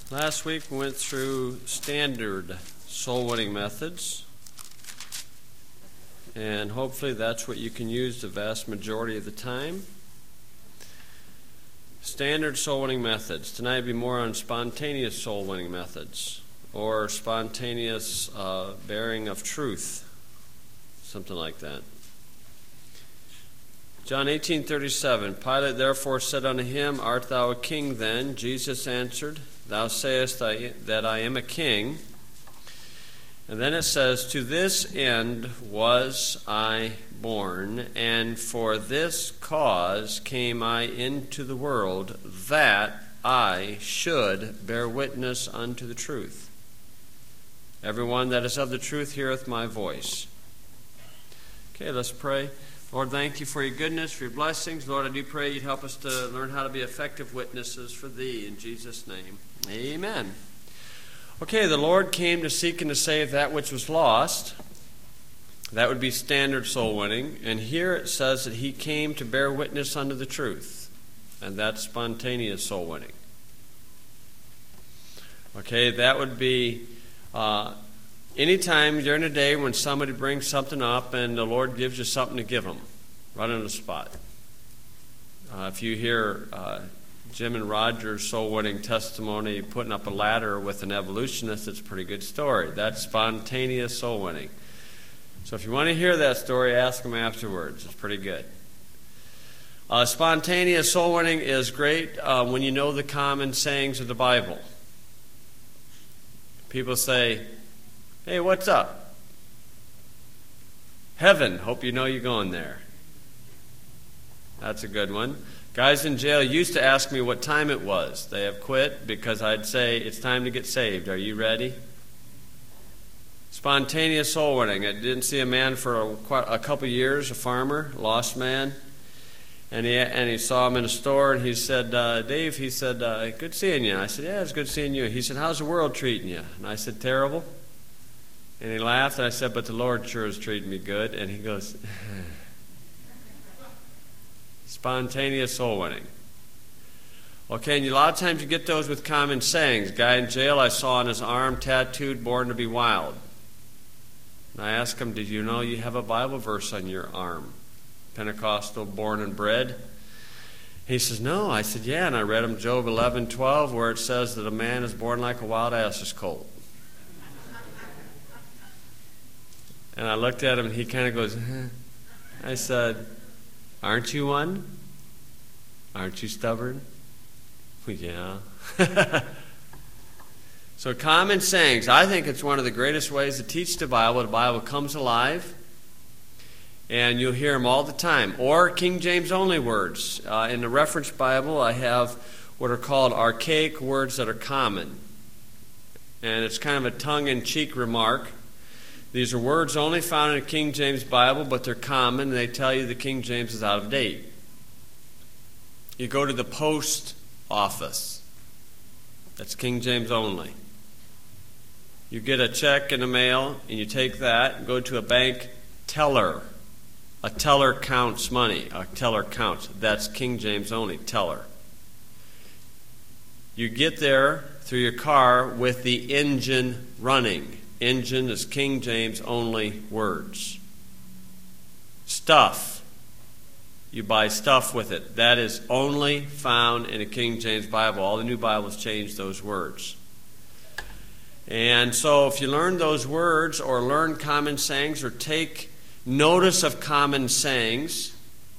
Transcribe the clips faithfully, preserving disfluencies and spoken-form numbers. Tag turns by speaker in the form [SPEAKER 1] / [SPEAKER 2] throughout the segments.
[SPEAKER 1] Last week we went through standard soul-winning methods, and hopefully that's what you can use the vast majority of the time. Standard soul-winning methods. Tonight will be more on spontaneous soul-winning methods, or spontaneous uh, bearing of truth, something like that. John eighteen thirty-seven, Pilate therefore said unto him, Art thou a king then? Jesus answered, Thou sayest that I am a king. And then it says, To this end was I born, and for this cause came I into the world, that I should bear witness unto the truth. Everyone that is of the truth heareth my voice. Okay, let's pray. Lord, thank you for your goodness, for your blessings. Lord, I do pray you'd help us to learn how to be effective witnesses for thee. In Jesus' name, amen. Okay, the Lord came to seek and to save that which was lost. That would be standard soul winning. And here it says that he came to bear witness unto the truth. And that's spontaneous soul winning. Okay, that would be uh, anytime during the day when somebody brings something up and the Lord gives you something to give them, right on the spot. Uh, if you hear uh, Jim and Roger's soul-winning testimony putting up a ladder with an evolutionist, it's a pretty good story. That's spontaneous soul-winning. So if you want to hear that story, ask them afterwards. It's pretty good. Uh, spontaneous soul-winning is great uh, when you know the common sayings of the Bible. People say, Hey, what's up? Heaven. Hope you know you're going there. That's a good one. Guys in jail used to ask me what time it was. They have quit because I'd say, it's time to get saved. Are you ready? Spontaneous soul winning. I didn't see a man for a, quite a couple years, a farmer, lost man. And he, and he saw him in a store, and he said, uh, Dave, he said, uh, good seeing you. I said, yeah, it's good seeing you. He said, how's the world treating you? And I said, terrible. And he laughed, and I said, but the Lord sure is treating me good. And he goes, spontaneous soul winning. Okay, and a lot of times you get those with common sayings. Guy in jail, I saw on his arm tattooed, born to be wild. And I asked him, did you know you have a Bible verse on your arm? Pentecostal, born and bred. He says, no. I said, yeah, and I read him Job eleven twelve, where it says that a man is born like a wild ass's colt. And I looked at him, and he kind of goes, eh. I said, aren't you one? Aren't you stubborn? Well, yeah. So common sayings. I think it's one of the greatest ways to teach the Bible. The Bible comes alive, and you'll hear them all the time. Or King James only words. Uh, in the Reference Bible, I have what are called archaic words that are common. And it's kind of a tongue-in-cheek remark. These are words only found in the King James Bible, but they're common, and they tell you the King James is out of date. You go to the post office. That's King James only. You get a check in the mail, and you take that and go to a bank teller. A teller counts money. A teller counts. That's King James only, teller. You get there through your car with the engine running. Engine is King James only words. Stuff. You buy stuff with it. That is only found in a King James Bible. All the new Bibles change those words. And so if you learn those words or learn common sayings or take notice of common sayings,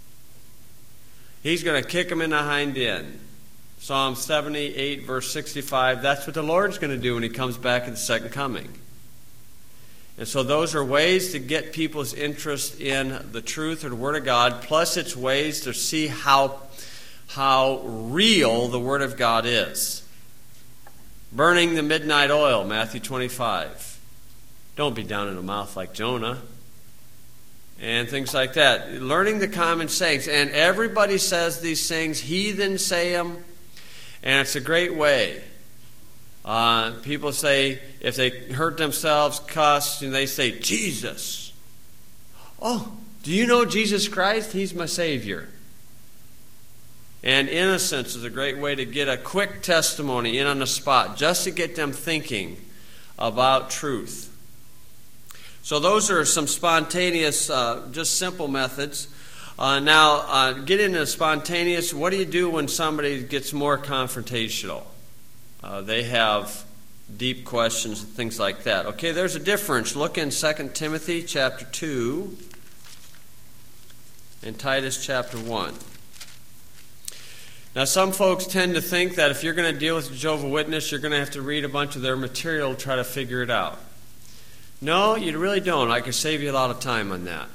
[SPEAKER 1] he's going to kick them in the hind end. Psalm seventy-eight, verse sixty-five, that's what the Lord's going to do when he comes back at the second coming. And so those are ways to get people's interest in the truth or the Word of God, plus it's ways to see how, how real the Word of God is. Burning the midnight oil, Matthew twenty-five. Don't be down in the mouth like Jonah. And things like that. Learning the common sayings. And everybody says these things. Heathens say them. And it's a great way. Uh, people say, if they hurt themselves, cuss, and they say, Jesus. Oh, do you know Jesus Christ? He's my Savior. And innocence is a great way to get a quick testimony in on the spot, just to get them thinking about truth. So those are some spontaneous, uh, just simple methods. Uh, now, uh, get into spontaneous. What do you do when somebody gets more confrontational? Uh, they have deep questions and things like that. Okay, there's a difference. Look in Second Timothy chapter two and Titus chapter one. Now, some folks tend to think that if you're going to deal with a Jehovah's Witness, you're going to have to read a bunch of their material to try to figure it out. No, you really don't. I can save you a lot of time on that.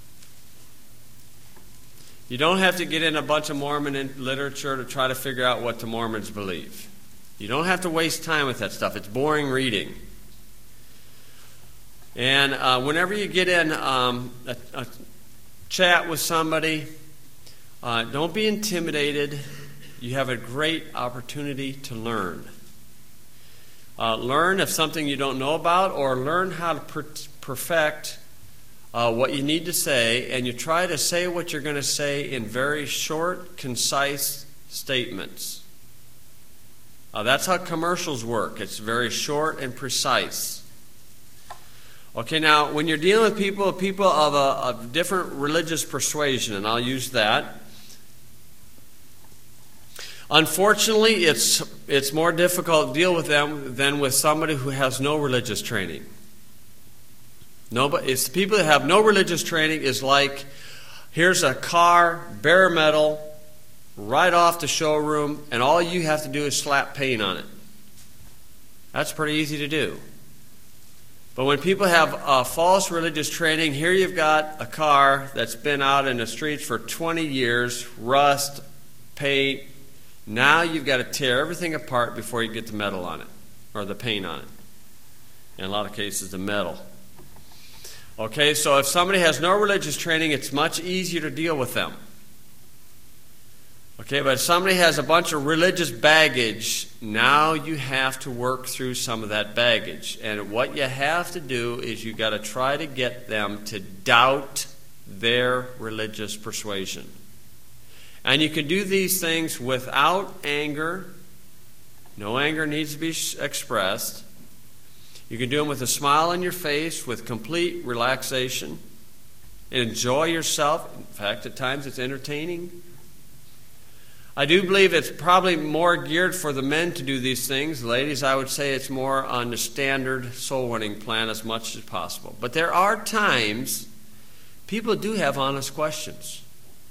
[SPEAKER 1] You don't have to get in a bunch of Mormon literature to try to figure out what the Mormons believe. You don't have to waste time with that stuff. It's boring reading. And uh, whenever you get in um, a, a chat with somebody, uh, don't be intimidated. You have a great opportunity to learn. Uh, learn if something you don't know about, or learn how to per- perfect uh, what you need to say, and you try to say what you're going to say in very short, concise statements. Uh, that's how commercials work. It's very short and precise. Okay, now, when you're dealing with people, people of a of different religious persuasion, and I'll use that, unfortunately, it's it's more difficult to deal with them than with somebody who has no religious training. Nobody, it's the people that have no religious training is like, here's a car, bare metal, right off the showroom, and all you have to do is slap paint on it. That's pretty easy to do. But when people have uh, false religious training, here you've got a car that's been out in the streets for twenty years, rust, paint. Now you've got to tear everything apart before you get the metal on it, or the paint on it. In a lot of cases, the metal. Okay, so if somebody has no religious training, it's much easier to deal with them. Okay, but if somebody has a bunch of religious baggage, now you have to work through some of that baggage. And what you have to do is you got to try to get them to doubt their religious persuasion. And you can do these things without anger. No anger needs to be expressed. You can do them with a smile on your face, with complete relaxation. Enjoy yourself. In fact, at times it's entertaining. I do believe it's probably more geared for the men to do these things. Ladies, I would say it's more on the standard soul-winning plan as much as possible. But there are times people do have honest questions.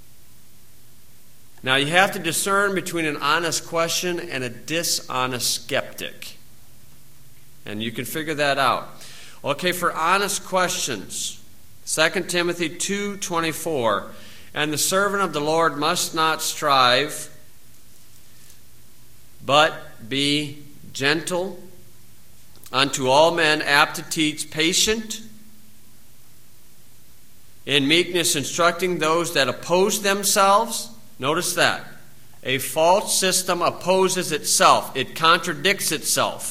[SPEAKER 1] Now, you have to discern between an honest question and a dishonest skeptic. And you can figure that out. Okay, for honest questions, Second Timothy two twenty-four, and the servant of the Lord must not strive, but be gentle unto all men, apt to teach, patient, in meekness instructing those that oppose themselves. Notice that. A false system opposes itself. It contradicts itself.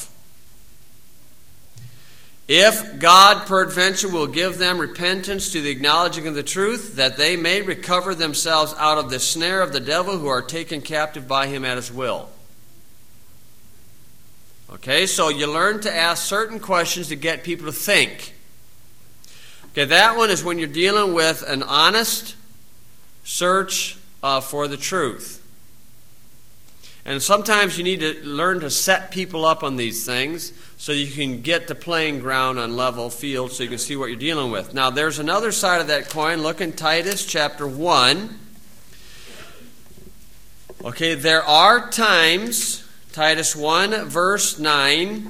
[SPEAKER 1] If God peradventure will give them repentance to the acknowledging of the truth, that they may recover themselves out of the snare of the devil, who are taken captive by him at his will. Okay, so you learn to ask certain questions to get people to think. Okay, that one is when you're dealing with an honest search uh, for the truth. And sometimes you need to learn to set people up on these things so you can get the playing ground on level field so you can see what you're dealing with. Now, there's another side of that coin. Look in Titus chapter one. Okay, there are times, Titus one, verse nine,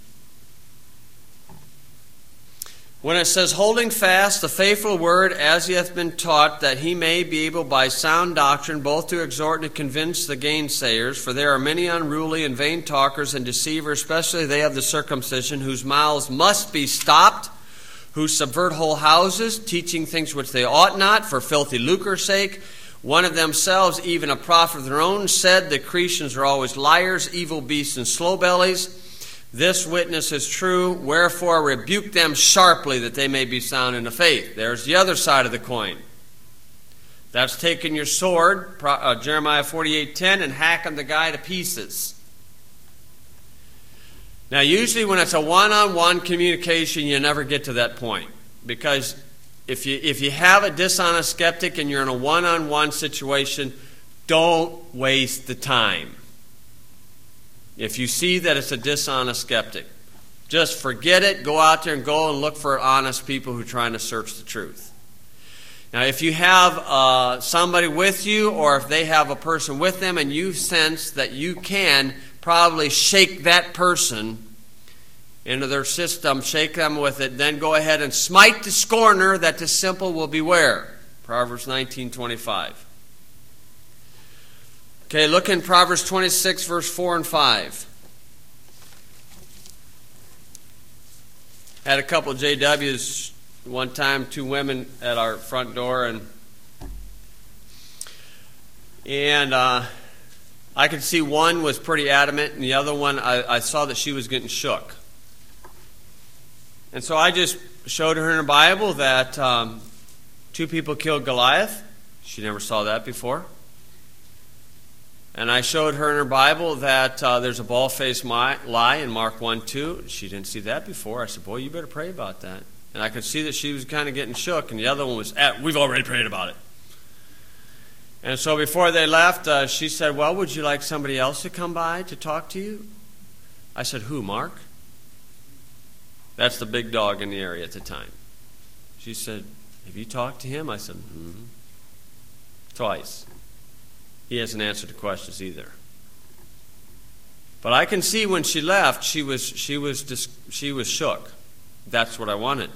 [SPEAKER 1] when it says, holding fast the faithful word as he hath been taught, that he may be able by sound doctrine both to exhort and to convince the gainsayers. For there are many unruly and vain talkers and deceivers, especially they of the circumcision, whose mouths must be stopped, who subvert whole houses, teaching things which they ought not, for filthy lucre's sake. One of themselves, even a prophet of their own, said the Cretans are always liars, evil beasts, and slow bellies. This witness is true, wherefore rebuke them sharply, that they may be sound in the faith. There's the other side of the coin. That's taking your sword, uh, Jeremiah forty-eight ten, and hacking the guy to pieces. Now, usually when it's a one-on-one communication, you never get to that point. Because if you, if you have a dishonest skeptic and you're in a one-on-one situation, don't waste the time. If you see that it's a dishonest skeptic, just forget it, go out there and go and look for honest people who are trying to search the truth. Now, if you have uh, somebody with you, or if they have a person with them, and you sense that you can probably shake that person into their system, shake them with it, then go ahead and smite the scorner that the simple will beware. Proverbs nineteen twenty-five. Okay, look in Proverbs twenty-six, verse four and five. Had a couple of J Ws one time, two women at our front door, and and uh, I could see one was pretty adamant, and the other one, I, I saw that she was getting shook. And so I just showed her in the Bible that um, two people killed Goliath. She never saw that before. And I showed her in her Bible that uh, there's a bald-faced lie in Mark one two. She didn't see that before. I said, boy, you better pray about that. And I could see that she was kind of getting shook, and the other one was, eh, we've already prayed about it. And so before they left, uh, she said, well, would you like somebody else to come by to talk to you? I said, who, Mark? That's the big dog in the area at the time. She said, have you talked to him? I said, mm-hmm. Twice. He hasn't answered the questions either. But I can see when she left, she was she was dis- she was shook. That's what I wanted.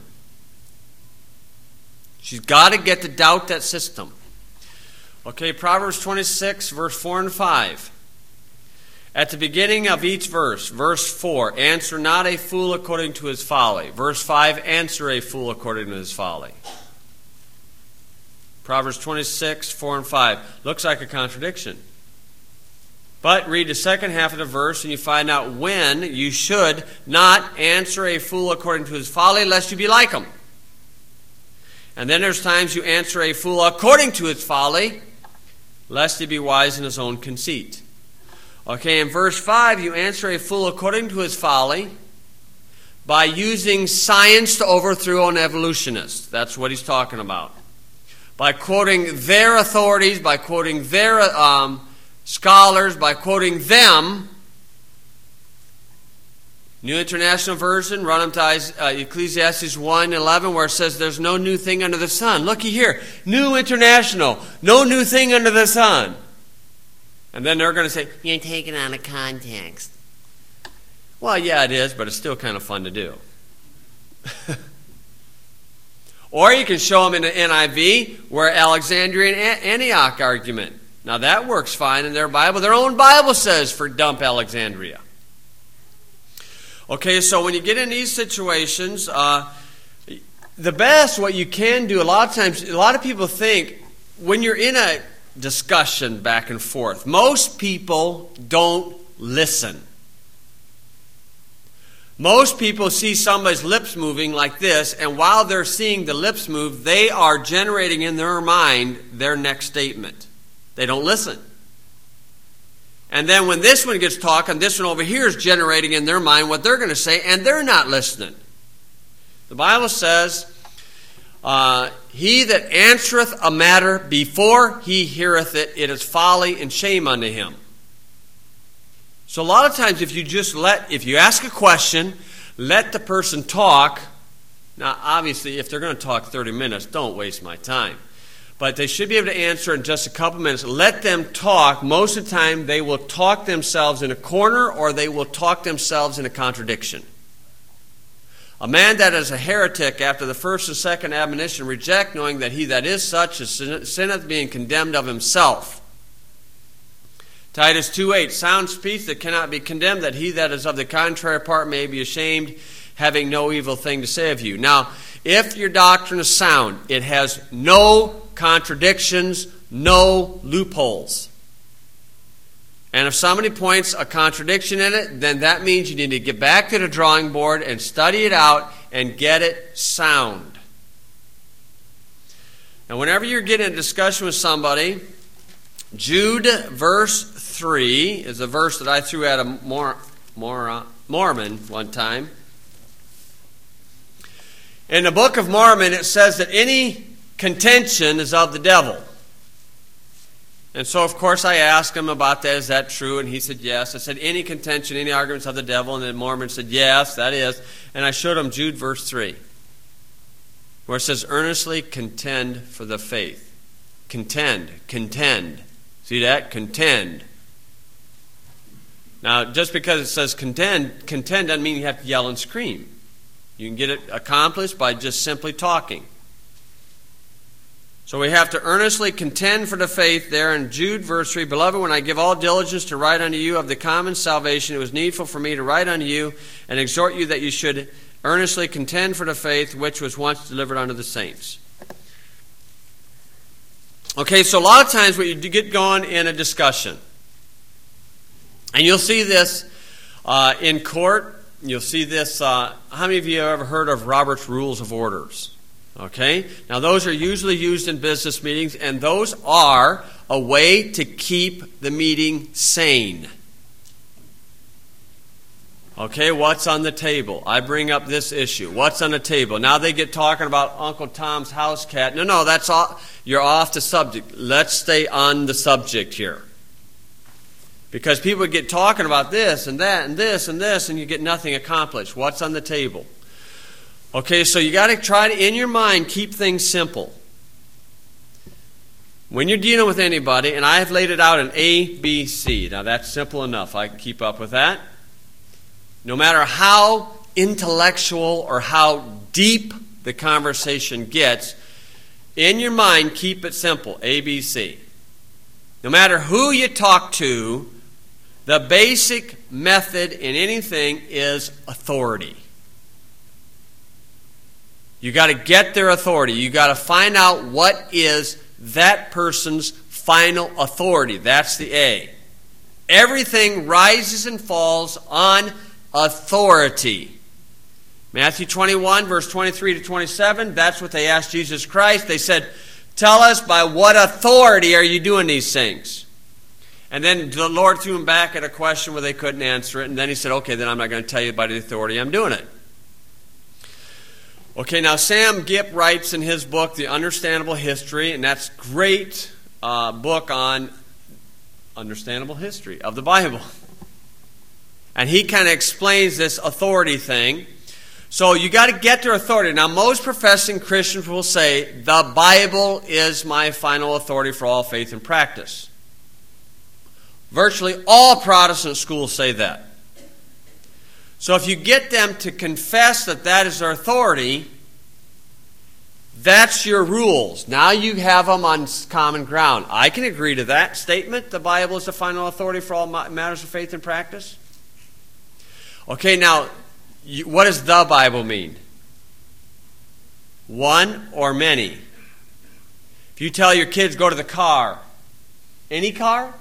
[SPEAKER 1] She's got to get to doubt that system. Okay, Proverbs twenty-six, verse four and five. At the beginning of each verse, verse four, answer not a fool according to his folly. Verse five, answer a fool according to his folly. Proverbs twenty-six, four and five. Looks like a contradiction. But read the second half of the verse and you find out when you should not answer a fool according to his folly, lest you be like him. And then there's times you answer a fool according to his folly, lest he be wise in his own conceit. Okay, in verse five, you answer a fool according to his folly by using science to overthrow an evolutionist. That's what he's talking about. By quoting their authorities, by quoting their um, scholars, by quoting them. New International Version, run them to uh, Ecclesiastes one eleven, where it says there's no new thing under the sun. Looky here, New International, no new thing under the sun. And then they're going to say, you're taking out of context. Well, yeah, it is, but it's still kind of fun to do. Or you can show them in the N I V where Alexandria and Antioch argument. Now that works fine in their Bible. Their own Bible says for dump Alexandria. Okay, so when you get in these situations, uh, the best, what you can do, a lot of times, a lot of people think when you're in a discussion back and forth, most people don't listen. Most people see somebody's lips moving like this, and while they're seeing the lips move, they are generating in their mind their next statement. They don't listen. And then when this one gets talking, this one over here is generating in their mind what they're going to say, and they're not listening. The Bible says, uh, he that answereth a matter before he heareth it, it is folly and shame unto him. So a lot of times if you just let, if you ask a question, let the person talk. Now obviously if they're going to talk thirty minutes, don't waste my time. But they should be able to answer in just a couple minutes. Let them talk. Most of the time they will talk themselves in a corner or they will talk themselves in a contradiction. A man that is a heretic after the first and second admonition reject, knowing that he that is such is sinneth, being condemned of himself. Titus two eight, sound speech that cannot be condemned, that he that is of the contrary part may be ashamed, having no evil thing to say of you. Now, if your doctrine is sound, it has no contradictions, no loopholes. And if somebody points a contradiction in it, then that means you need to get back to the drawing board and study it out and get it sound. Now, whenever you're getting a discussion with somebody, Jude verse three is a verse that I threw at a Mor- Mor- Mormon one time. In the Book of Mormon, it says that any contention is of the devil. And so, of course, I asked him about that. Is that true? And he said, yes. I said, any contention, any arguments of the devil? And the Mormon said, yes, that is. And I showed him Jude verse three, where it says, earnestly contend for the faith. Contend, contend. See that? Contend. Now, just because it says contend, contend doesn't mean you have to yell and scream. You can get it accomplished by just simply talking. So we have to earnestly contend for the faith there in Jude verse three. Beloved, when I give all diligence to write unto you of the common salvation, it was needful for me to write unto you and exhort you that you should earnestly contend for the faith which was once delivered unto the saints. Okay, so a lot of times when you get going in a discussion, and you'll see this uh, in court, you'll see this, uh, how many of you have ever heard of Robert's Rules of Orders? Okay, now those are usually used in business meetings, and those are a way to keep the meeting sane. Okay, what's on the table? I bring up this issue. What's on the table? Now they get talking about Uncle Tom's house cat. No, no, that's all. You're off the subject. Let's stay on the subject here. Because people get talking about this and that and this and this, and you get nothing accomplished. What's on the table? Okay, so you got to try to, in your mind, keep things simple. When you're dealing with anybody, and I have laid it out in A, B, C. Now that's simple enough. I can keep up with that. No matter how intellectual or how deep the conversation gets, in your mind, keep it simple. A, B, C. No matter who you talk to, the basic method in anything is authority. You got to get their authority. You got to find out what is that person's final authority. That's the A. Everything rises and falls on authority. Matthew twenty-one, verse twenty-three to twenty-seven, that's what they asked Jesus Christ. They said, tell us, by what authority are you doing these things? And then the Lord threw them back at a question where they couldn't answer it. And then he said, okay, then I'm not going to tell you by the authority I'm doing it. Okay, now Sam Gipp writes in his book, The Understandable History, and that's a great uh, book on understandable history of the Bible. And he kind of explains this authority thing. So you got to get their authority. Now, most professing Christians will say, the Bible is my final authority for all faith and practice. Virtually all Protestant schools say that. So if you get them to confess that that is their authority, that's your rules. Now you have them on common ground. I can agree to that statement. The Bible is the final authority for all matters of faith and practice. Okay, now, you, what does the Bible mean? One or many? If you tell your kids, go to the car, any car?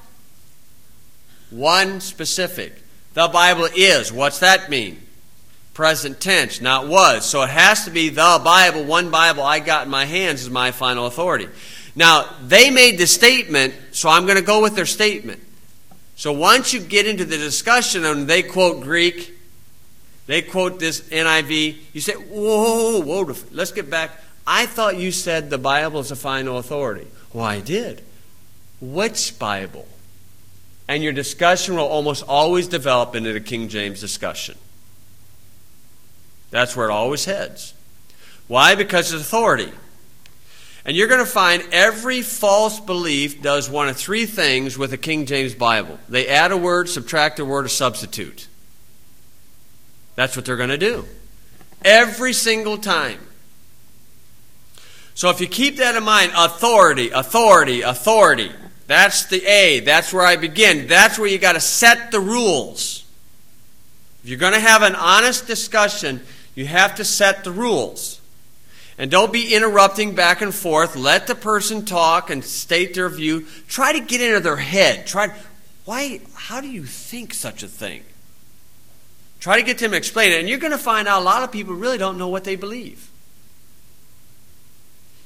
[SPEAKER 1] One specific. The Bible is. What's that mean? Present tense, not was. So it has to be the Bible. One Bible I got in my hands is my final authority. Now, they made the statement, so I'm going to go with their statement. So once you get into the discussion and they quote Greek, they quote this N I V, you say, whoa, whoa, whoa, let's get back. I thought you said the Bible is the final authority. Well, I did. Which Bible? And your discussion will almost always develop into the King James discussion. That's where it always heads. Why? Because it's authority. And you're going to find every false belief does one of three things with the King James Bible. They add a word, subtract a word, or substitute. That's what they're going to do. Every single time. So if you keep that in mind, authority, authority, authority. That's the A. That's where I begin. That's where you got to set the rules. If you're going to have an honest discussion, you have to set the rules. And don't be interrupting back and forth. Let the person talk and state their view. Try to get into their head. Try. Why? How do you think such a thing? Try to get them to explain it. And you're going to find out a lot of people really don't know what they believe.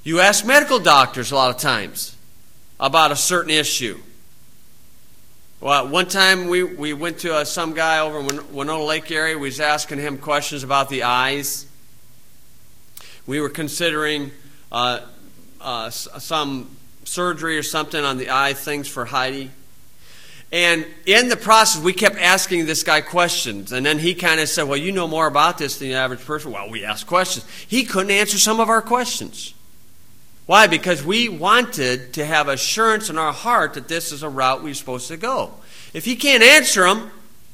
[SPEAKER 1] You ask medical doctors a lot of times about a certain issue. Well, one time we, we went to uh, some guy over in Win- Winona Lake area. We was asking him questions about the eyes. We were considering uh, uh, some surgery or something on the eye, things for Heidi. And in the process, we kept asking this guy questions. And then he kind of said, well, you know more about this than the average person. Well, we asked questions. He couldn't answer some of our questions. Why? Because we wanted to have assurance in our heart that this is a route we're supposed to go. If he can't answer them,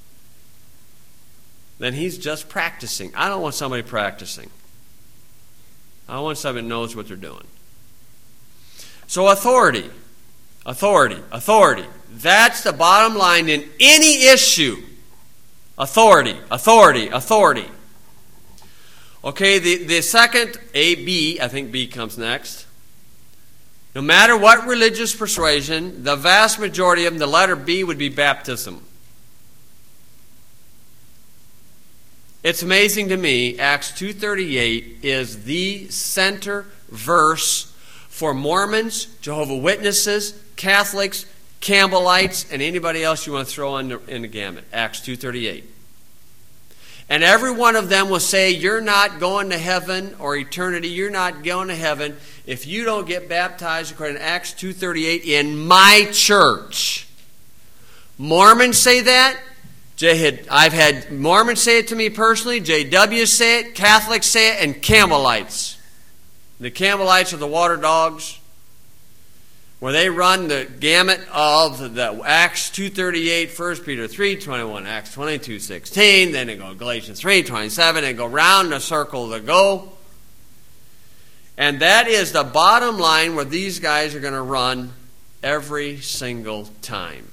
[SPEAKER 1] then he's just practicing. I don't want somebody practicing. I want somebody that knows what they're doing. So authority, authority, authority. That's the bottom line in any issue. Authority, authority, authority. Okay, the, the second, A, B, I think B comes next. No matter what religious persuasion, the vast majority of them, the letter B would be baptism. It's amazing to me, Acts two thirty-eight is the center verse for Mormons, Jehovah's Witnesses, Catholics, Campbellites, and anybody else you want to throw in the, in the gamut. Acts two thirty-eight. And every one of them will say, you're not going to heaven or eternity, you're not going to heaven if you don't get baptized according to Acts two thirty-eight in my church. Mormons say that. I've had Mormons say it to me personally, J W say it, Catholics say it, and Campbellites. The Campbellites are the water dogs, where they run the gamut of the Acts two thirty-eight, First Peter three twenty-one, Acts twenty-two sixteen, then they go Galatians three twenty-seven, and go round the circle they go. And that is the bottom line where these guys are going to run every single time.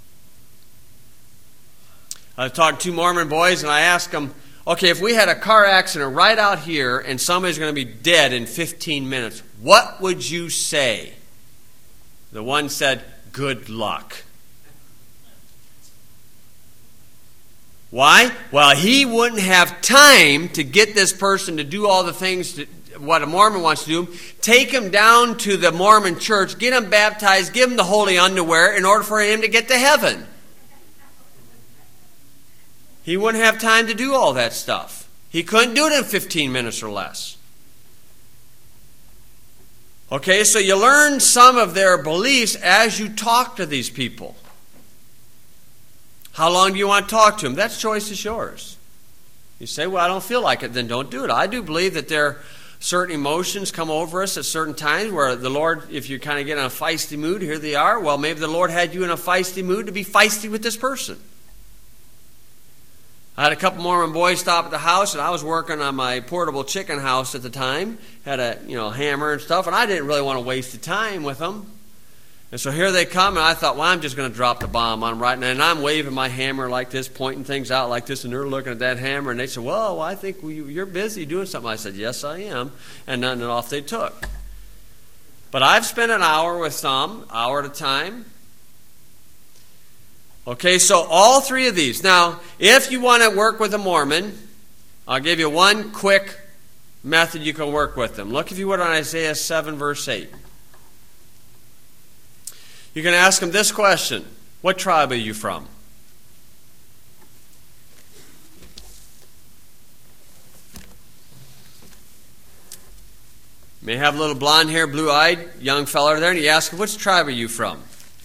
[SPEAKER 1] I talked to two Mormon boys and I asked them, okay, if we had a car accident right out here and somebody's going to be dead in fifteen minutes, what would you say? The one said, good luck. Why? Well, he wouldn't have time to get this person to do all the things to, what a Mormon wants to do. Take him down to the Mormon church, get him baptized, give him the holy underwear in order for him to get to heaven. He wouldn't have time to do all that stuff. He couldn't do it in fifteen minutes or less. Okay, so you learn some of their beliefs as you talk to these people. How long do you want to talk to them? That choice is yours. You say, well, I don't feel like it, then don't do it. I do believe that there are certain emotions come over us at certain times where the Lord, if you kind of get in a feisty mood, here they are. Well, maybe the Lord had you in a feisty mood to be feisty with this person. I had a couple Mormon boys stop at the house, and I was working on my portable chicken house at the time. Had a you know hammer and stuff, and I didn't really want to waste the time with them. And so here they come, and I thought, well, I'm just going to drop the bomb on them right now. And I'm waving my hammer like this, pointing things out like this, and they're looking at that hammer, and they said, well, I think we, you're busy doing something. I said, yes, I am. And then off they took. But I've spent an hour with some, hour at a time. Okay, so all three of these. Now, if you want to work with a Mormon, I'll give you one quick method you can work with them. Look, if you would, on Isaiah seven, verse eight. You can ask them this question. What tribe are you from? You may have a little blonde hair, blue-eyed young fella there, and you ask them, which tribe are you from?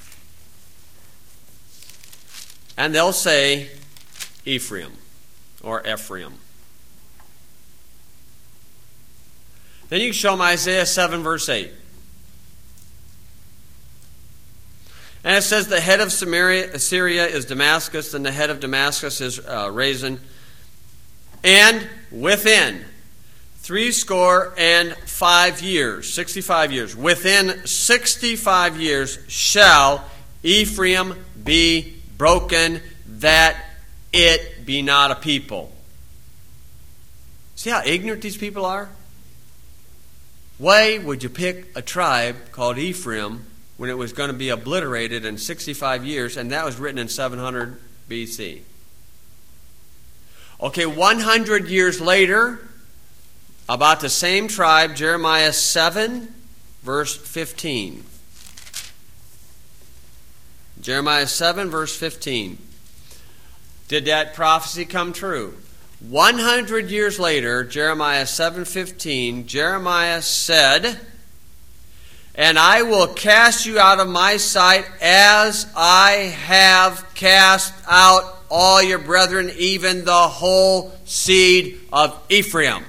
[SPEAKER 1] And they'll say Ephraim or Ephraim. Then you can show them Isaiah seven, verse eight. And it says the head of Samaria, Syria is Damascus, and the head of Damascus is uh, Rezin. And within three score and five years, sixty-five years, within sixty-five years shall Ephraim be broken, that it be not a people. See how ignorant these people are? Why would you pick a tribe called Ephraim when it was going to be obliterated in sixty-five years, and that was written in seven hundred B C? Okay, one hundred years later, about the same tribe, Jeremiah seven,
[SPEAKER 2] verse fifteen. Jeremiah seven, verse fifteen. Did that prophecy come true? one hundred years later, Jeremiah seven fifteen, Jeremiah said, "And I will cast you out of my sight as I have cast out all your brethren, even the whole seed of Ephraim."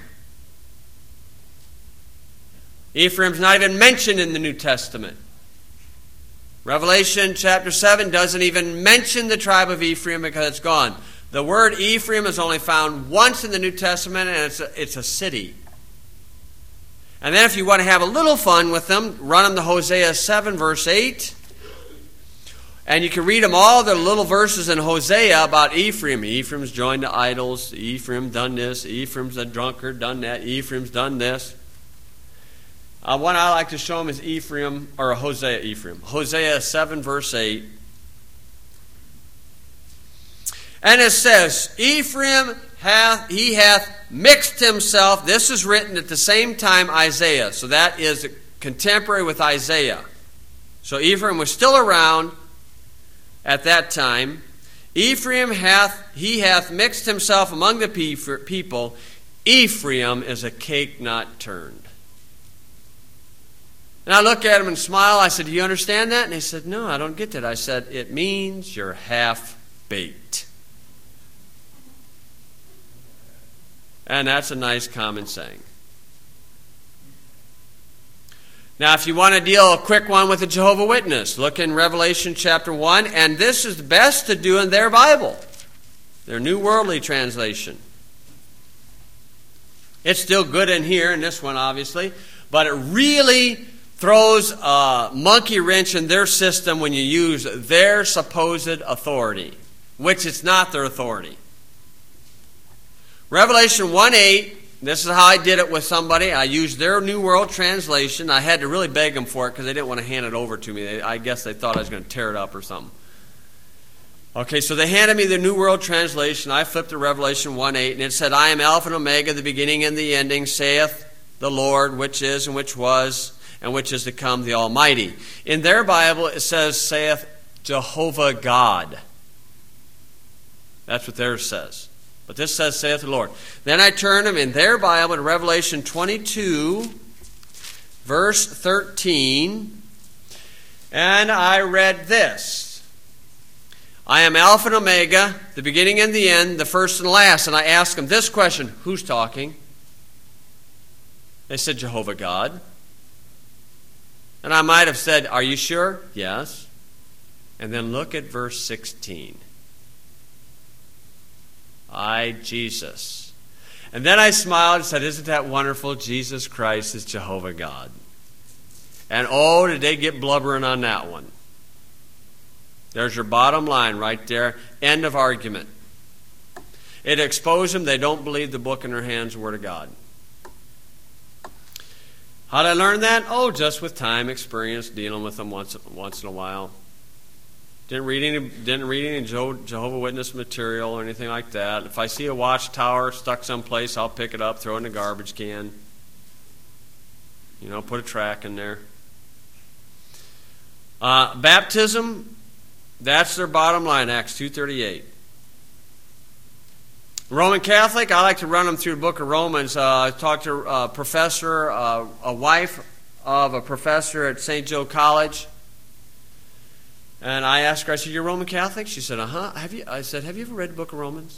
[SPEAKER 2] Ephraim's not even mentioned in the New Testament. Revelation chapter seven doesn't even mention the tribe of Ephraim because it's gone. The word Ephraim is only found once in the New Testament, and it's a, it's a city. And then if you want to have a little fun with them, run them to Hosea seven, verse eight. And you can read them all the little verses in Hosea about Ephraim. Ephraim's joined to idols. Ephraim done this. Ephraim's a drunkard, done that. Ephraim's done this. Uh, one I like to show them is Ephraim, or Hosea Ephraim. Hosea seven, verse eight. And it says, Ephraim hath, he hath mixed himself. This is written at the same time Isaiah. So that is contemporary with Isaiah. So Ephraim was still around at that time. Ephraim hath, he hath mixed himself among the people. Ephraim is a cake not turned. And I look at him and smile. I said, "Do you understand that?" And he said, "No, I don't get that." I said, "It means you're half-baked." And that's a nice common saying. Now, if you want to deal a quick one with the Jehovah's Witness, look in Revelation chapter one, and this is best to do in their Bible, their New Worldly Translation. It's still good in here, in this one, obviously, but it really throws a monkey wrench in their system when you use their supposed authority, which it's not their authority. Revelation one eight, this is how I did it with somebody. I used their New World Translation. I had to really beg them for it because they didn't want to hand it over to me. They, I guess they thought I was going to tear it up or something. Okay, so they handed me the New World Translation. I flipped to Revelation one eight, and it said, "I am Alpha and Omega, the beginning and the ending, saith the Lord, which is and which was, and which is to come, the Almighty." In their Bible, it says, saith Jehovah God. That's what theirs says. But this says, saith the Lord. Then I turned them in their Bible to Revelation twenty-two, verse thirteen, and I read this. "I am Alpha and Omega, the beginning and the end, the first and the last." And I asked them this question, who's talking? They said, Jehovah God. And I might have said, "Are you sure?" "Yes." And then look at verse sixteen. "I, Jesus." And then I smiled and said, "Isn't that wonderful? Jesus Christ is Jehovah God." And oh, did they get blubbering on that one. There's your bottom line right there. End of argument. It exposed them. They don't believe the book in their hands, the Word of God. How did I learn that? Oh, just with time, experience, dealing with them once, once in a while. Didn't read any, didn't read any Jehovah's Witness material or anything like that. If I see a watchtower stuck someplace, I'll pick it up, throw it in the garbage can. You know, put a track in there. Uh, baptism, that's their bottom line, Acts two thirty-eight. Roman Catholic, I like to run them through the book of Romans. Uh, I talked to a professor, uh, a wife of a professor at Saint Joe College. And I asked her, I said, "You're Roman Catholic?" She said, "Uh-huh." Have you? I said, "Have you ever read the book of Romans?"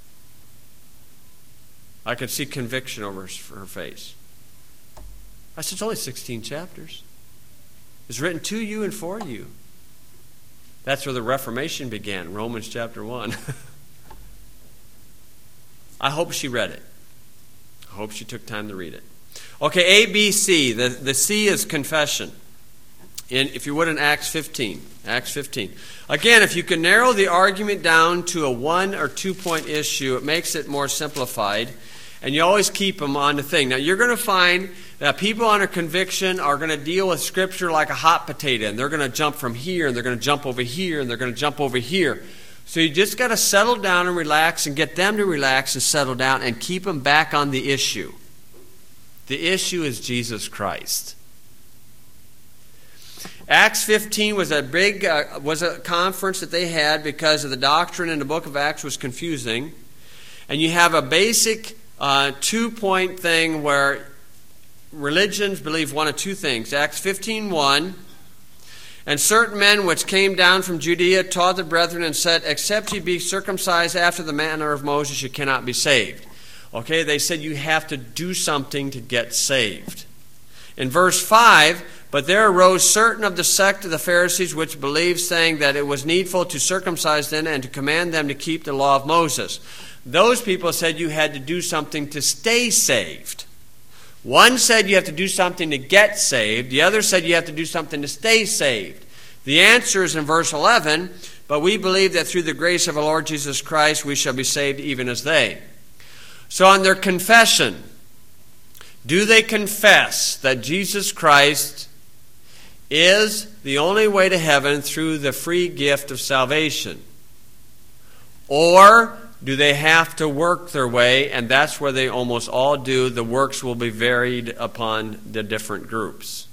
[SPEAKER 2] I could see conviction over her face. I said, "It's only sixteen chapters. It's written to you and for you." That's where the Reformation began, Romans chapter one. I hope she read it. I hope she took time to read it. Okay, A, B, C. The, the C is confession. In, if you would, in Acts fifteen. Acts fifteen. Again, if you can narrow the argument down to a one or two point issue, it makes it more simplified. And you always keep them on the thing. Now, you're going to find that people under conviction are going to deal with Scripture like a hot potato. And they're going to jump from here, and they're going to jump over here, and they're going to jump over here. So you just got to settle down and relax and get them to relax and settle down and keep them back on the issue. The issue is Jesus Christ. Acts fifteen was a big uh, was a conference that they had because of the doctrine in the book of Acts was confusing. And you have a basic uh, two-point thing where religions believe one of two things. Acts fifteen one, and certain men which came down from Judea taught the brethren and said, except ye be circumcised after the manner of Moses, you cannot be saved. Okay, they said you have to do something to get saved. In verse five, but there arose certain of the sect of the Pharisees which believed, saying that it was needful to circumcise them and to command them to keep the law of Moses. Those people said you had to do something to stay saved. One said you have to do something to get saved. The other said you have to do something to stay saved. The answer is in verse eleven, but we believe that through the grace of our Lord Jesus Christ we shall be saved even as they. So on their confession, do they confess that Jesus Christ is the only way to heaven through the free gift of salvation? Or do they have to work their way? And that's where they almost all do. The works will be varied upon the different groups.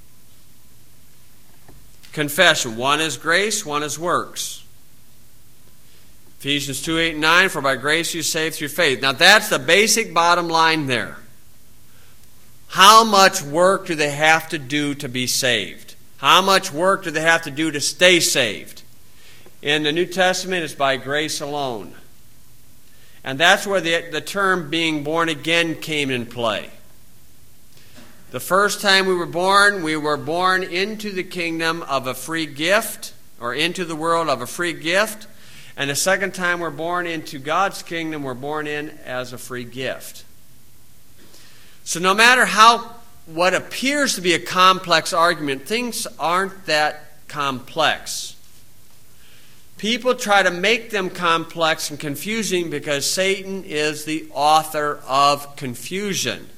[SPEAKER 2] Confession. One is grace, one is works. Ephesians two, eight, and nine, for by grace you are saved through faith. Now that's the basic bottom line there. How much work do they have to do to be saved? How much work do they have to do to stay saved? In the New Testament, it's by grace alone. And that's where the, the term being born again came in play. The first time we were born, we were born into the kingdom of a free gift, or into the world of a free gift. And the second time we're born into God's kingdom, we're born in as a free gift. So no matter how what appears to be a complex argument, things aren't that complex. People try to make them complex and confusing because Satan is the author of confusion.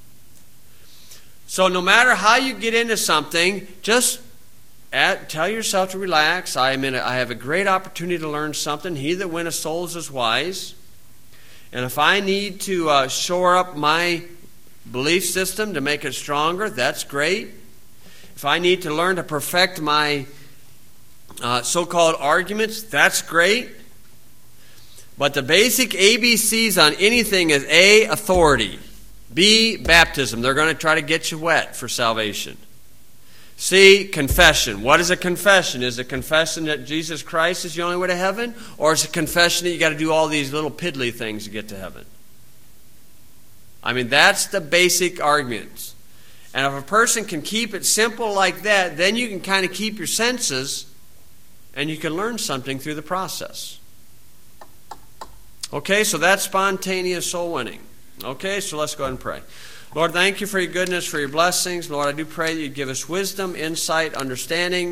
[SPEAKER 2] So no matter how you get into something, just at, tell yourself to relax. I am in a, I have a great opportunity to learn something. He that winneth souls is wise. And if I need to uh, shore up my belief system to make it stronger, that's great. If I need to learn to perfect my uh, so-called arguments, that's great. But the basic A B Cs on anything is A, authority. B, baptism. They're going to try to get you wet for salvation. C, confession. What is a confession? Is it a confession that Jesus Christ is the only way to heaven? Or is it a confession that you got to do all these little piddly things to get to heaven? I mean, that's the basic arguments. And if a person can keep it simple like that, then you can kind of keep your senses and you can learn something through the process. Okay, so that's spontaneous soul winning. Okay, so let's go ahead and pray. Lord, thank you for your goodness, for your blessings. Lord, I do pray that you give us wisdom, insight, understanding.